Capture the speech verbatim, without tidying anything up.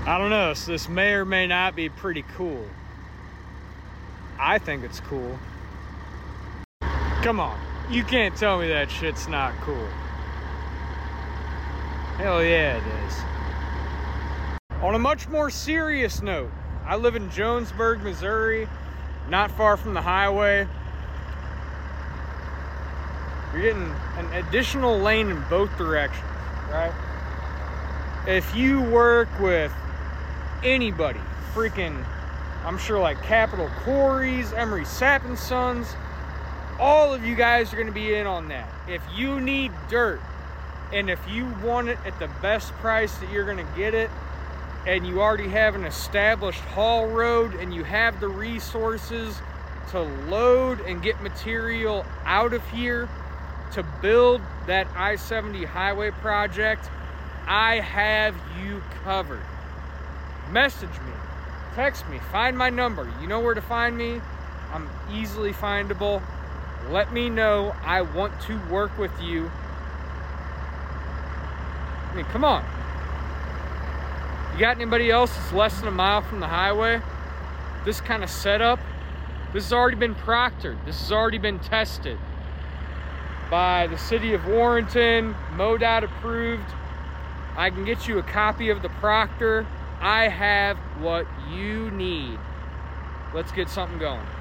I don't know, so this may or may not be pretty cool. I think it's cool. Come on, you can't tell me that shit's not cool. Hell yeah, it is. On a much more serious note, I live in Jonesburg, Missouri, not far from the highway. You're getting an additional lane in both directions, right? If you work with anybody, freaking, I'm sure like Capital Quarries, Emery Sapp and Sons, all of you guys are going to be in on that. If you need dirt, and if you want it at the best price that you're going to get it, and you already have an established haul road, and you have the resources to load and get material out of here to build that I seventy highway project, I have you covered. Message me, text me, find my number. You know where to find me. I'm easily findable. Let me know. I want to work with you. I mean, come on. You got anybody else that's less than a mile from the highway? This kind of setup, this has already been proctored. This has already been tested by the city of Warrenton, MoDOT approved. I can get you a copy of the proctor. I have what you need. Let's get something going.